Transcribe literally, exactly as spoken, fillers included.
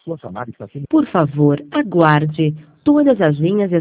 Sua chamada está sendo... Por favor, aguarde. Todas as linhas